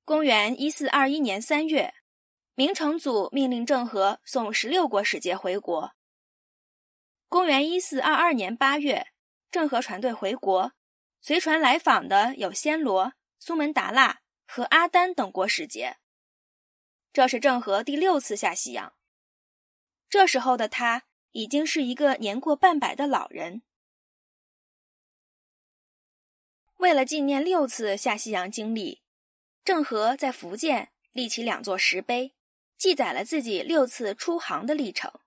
公元1421年3月，明成祖命令郑和送16国使节回国。公元1422年8月，郑和船队回国，随船来访的有暹罗、苏门答腊和阿丹等国使节。这是郑和第6次下西洋。这时候的他已经是一个年过半百的老人。为了纪念6次下西洋经历，郑和在福建立起2座石碑，记载了自己6次出航的历程。